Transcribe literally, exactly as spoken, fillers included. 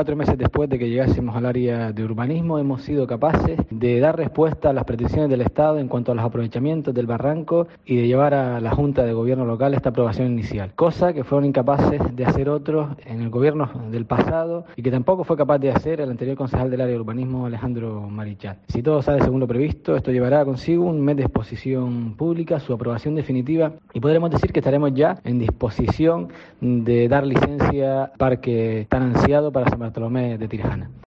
cuatro meses después de que llegásemos al área de urbanismo, hemos sido capaces de dar respuesta a las peticiones del Estado en cuanto a los aprovechamientos del barranco y de llevar a la Junta de Gobierno local esta aprobación inicial, cosa que fueron incapaces de hacer otros en el gobierno del pasado y que tampoco fue capaz de hacer el anterior concejal del área de urbanismo, Alejandro Marichal. Si todo sale según lo previsto, esto llevará consigo un mes de exposición pública, su aprobación definitiva, y podremos decir que estaremos ya en disposición de dar licencia al parque tan ansiado para San Bartolomé de Tirajana.